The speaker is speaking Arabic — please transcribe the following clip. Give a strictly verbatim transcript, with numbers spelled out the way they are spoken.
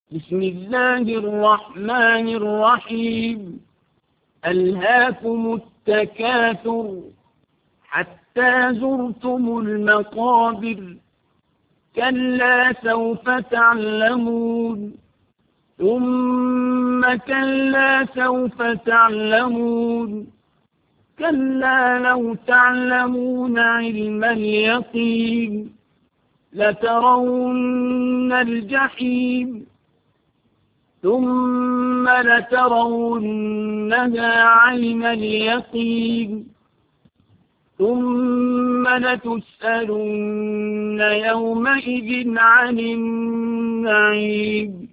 بسم الله الرحمن الرحيم. ألهاكم التكاثر حتى زرتم المقابر، كلا سوف تعلمون ثم كلا سوف تعلمون كلا لو تعلمون علم اليقين لترون الجحيم ثم لترونها عين اليقين ثم لتسألن يومئذ عن النعيم.